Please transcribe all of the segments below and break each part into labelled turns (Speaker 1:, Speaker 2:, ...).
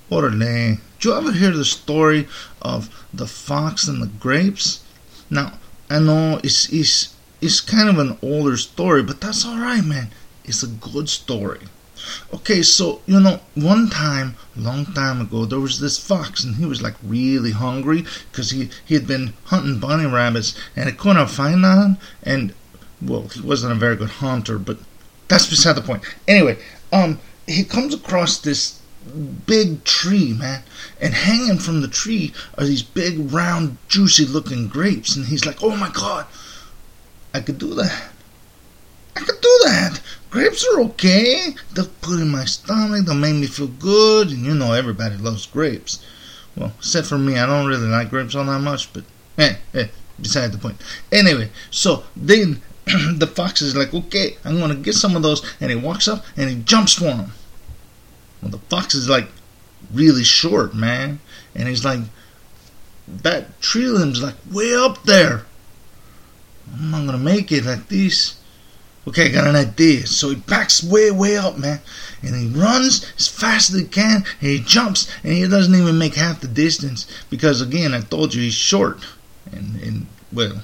Speaker 1: Orale. Did you ever hear the story of the fox and the grapes? Now, I know it's kind of an older story, but that's alright, man. It's a good story. Okay, so, one time, a long time ago, there was this fox, and he was like really hungry because he had been hunting bunny rabbits, and he couldn't find none, and, well, he wasn't a very good hunter, but that's beside the point. Anyway, he comes across this big tree, man, and hanging from the tree are these big, round, juicy-looking grapes, and he's like, oh my god, I could do that. I could do that. Grapes are okay. They'll put in my stomach. They'll make me feel good. And everybody loves grapes. Well, except for me. I don't really like grapes all that much. But, beside the point. Anyway, so then the fox is like, okay, I'm going to get some of those. And he walks up and he jumps for them. Well, the fox is like really short, man. And he's like, that tree limb's like way up there. I'm not going to make it like this. Okay, I got an idea. So he backs way, way up, man. And he runs as fast as he can. And he jumps. And he doesn't even make half the distance. Because, again, I told you he's short. And well,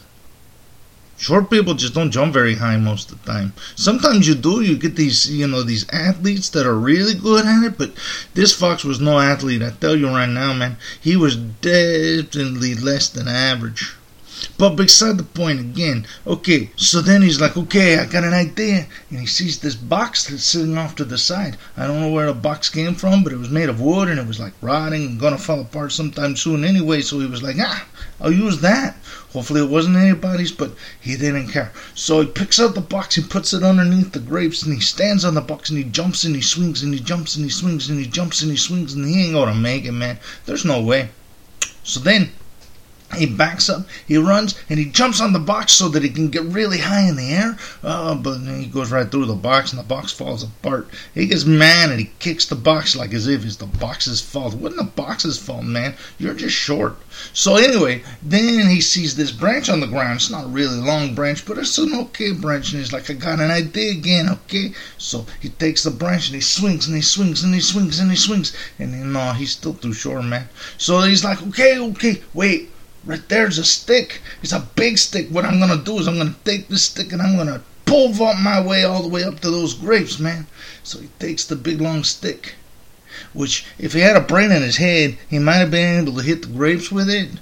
Speaker 1: short people just don't jump very high most of the time. Sometimes you do. You get these, these athletes that are really good at it. But this fox was no athlete. I tell you right now, man. He was definitely less than average. But beside the point again. Okay, so then he's like, okay, I got an idea. And he sees this box that's sitting off to the side. I don't know where the box came from, but it was made of wood and it was like rotting and gonna fall apart sometime soon anyway. So he was like, I'll use that. Hopefully it wasn't anybody's, but he didn't care. So he picks out the box, he puts it underneath the grapes, and he stands on the box and he jumps and he swings and he jumps and he swings and he jumps and he swings, and he ain't gonna make it, man. There's no way. So then he backs up, he runs, and he jumps on the box so that he can get really high in the air. But then he goes right through the box, and the box falls apart. He gets mad, and he kicks the box like as if it's the box's fault. It wasn't the box's fault, man. You're just short. So anyway, then he sees this branch on the ground. It's not a really long branch, but it's an okay branch. And he's like, I got an idea again, okay? So he takes the branch, and he swings, and he swings, and he swings, and he swings. And then, no, he's still too short, man. So he's like, okay, wait. Right there's a stick. It's a big stick. What I'm going to do is I'm going to take this stick and I'm going to pole vault my way all the way up to those grapes, man. So he takes the big long stick, which if he had a brain in his head, he might have been able to hit the grapes with it.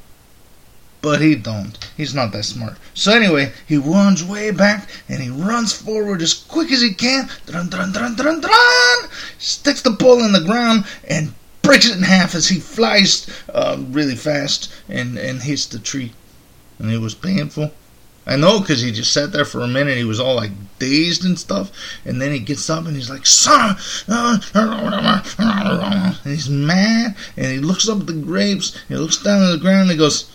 Speaker 1: But he don't. He's not that smart. So anyway, he runs way back and he runs forward as quick as he can. Dun, dun, dun, dun, dun, sticks the pole in the ground and breaks it in half as he flies really fast and hits the tree. And it was painful. I know, because he just sat there for a minute. He was all like dazed and stuff. And then he gets up and he's like, son! And he's mad. And he looks up at the grapes. He looks down at the ground and he goes,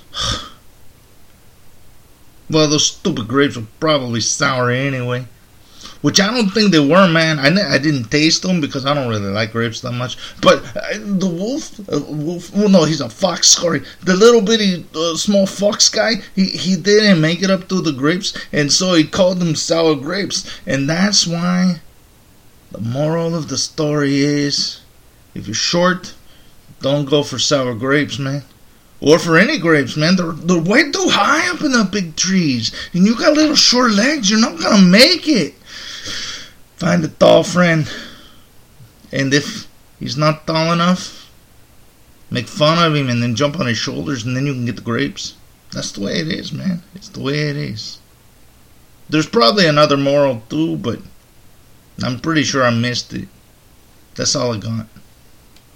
Speaker 1: well, those stupid grapes were probably sour anyway. Which I don't think they were, man. I didn't taste them because I don't really like grapes that much. But the wolf, well, no, he's a fox, sorry. The little bitty small fox guy, he didn't make it up to the grapes. And so he called them sour grapes. And that's why the moral of the story is, if you're short, don't go for sour grapes, man. Or for any grapes, man. They're way too high up in the big trees. And you got little short legs, you're not going to make it. Find a tall friend, and if he's not tall enough, make fun of him and then jump on his shoulders, and then you can get the grapes. That's the way it is, man. It's the way it is. There's probably another moral too, but I'm pretty sure I missed it. That's all I got.